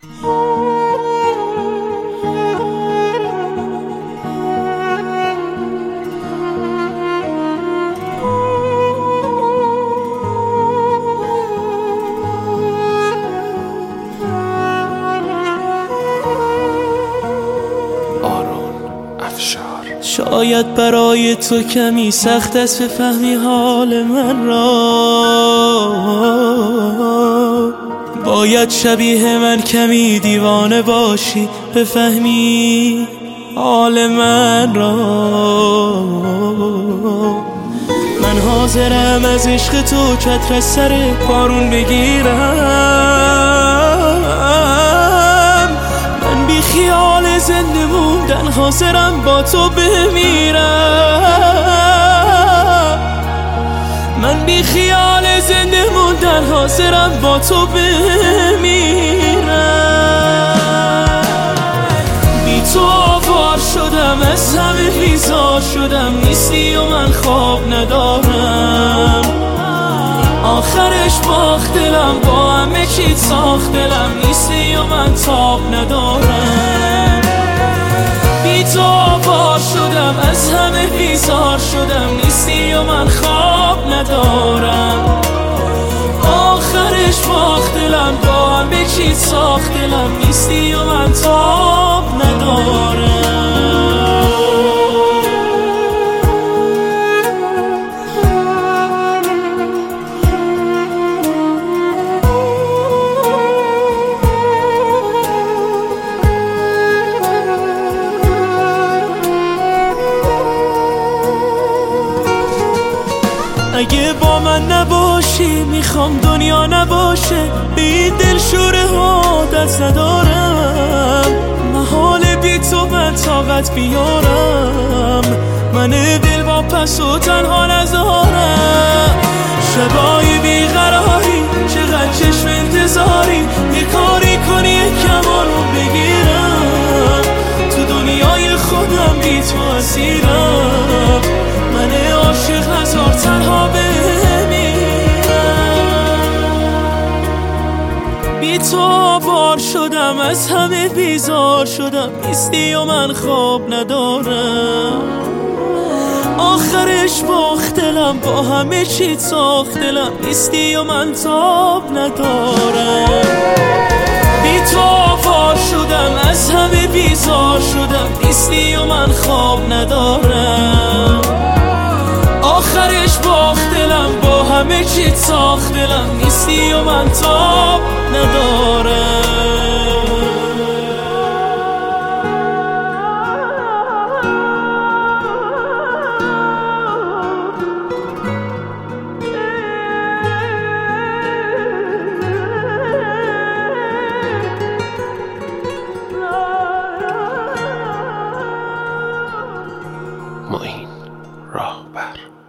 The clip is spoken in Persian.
شاید برای تو کمی سخت است بفهمی حال من را، باید شبیه من کمی دیوانه باشی بفهمی حال من را. من حاضرم از عشق تو چتر از سر بارون بگیرم، من بی خیال زنده موندن حاضرم با تو بمیرم، من بی خیال زنده موندن حاضرم با تو بمیرم. بی تو آوار شدم، از همه بیزار شدم، نیستی و من خواب ندارم، آخرش باخت دلم، با همه چیت ساخت دلم، نیستی و من تاب ندارم. بی تو آوار شدم، از همه بیزار شدم، نیستی و من خواب ندارم، آخرش باخت دلم، با همه چیت ساخت دلم، نیستی و من تاب ندارم. اگه با من نباشی میخوام دنیا نباشه، به این دلشوره ها دست ندارم، محال بی تو من طاقت بیارم، من دل با پس و تنها نذارم. شبای بیقراری چقدر چشم انتظاری، یه کاری کنی یه کمانو بگیرم، تو دنیای خودم بی تو اسیرم، من عاشق هزار تنها بمیرم. بی تو آوار شدم، از همه بیزار شدم، نیستی و من خواب ندارم، آخرش باخت دلم، با همه چیت ساخت دلم، نیستی و من تاب ندارم. بی تو آوار شدم، از همه بیزار شدم، نیستی و من خواب ندارم، آخرش باخت دلم، با همه چیت ساخت دلم، نیستی و من تاب ندارم. معین راهبر.